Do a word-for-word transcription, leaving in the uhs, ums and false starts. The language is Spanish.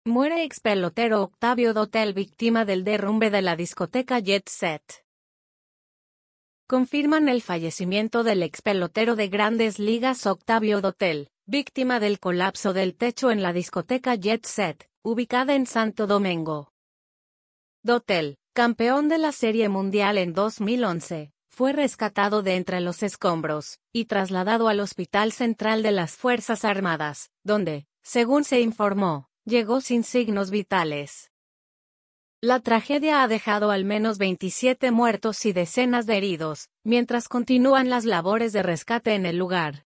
Muere ex pelotero Octavio Dotel víctima del derrumbe de la discoteca Jet Set. Confirman el fallecimiento del ex pelotero de Grandes Ligas Octavio Dotel, víctima del colapso del techo en la discoteca Jet Set, ubicada en Santo Domingo. Dotel, campeón de la Serie Mundial en dos mil once, fue rescatado de entre los escombros y trasladado al Hospital Central de las Fuerzas Armadas, donde, según se informó, llegó sin signos vitales. La tragedia ha dejado al menos veintisiete muertos y decenas de heridos, mientras continúan las labores de rescate en el lugar.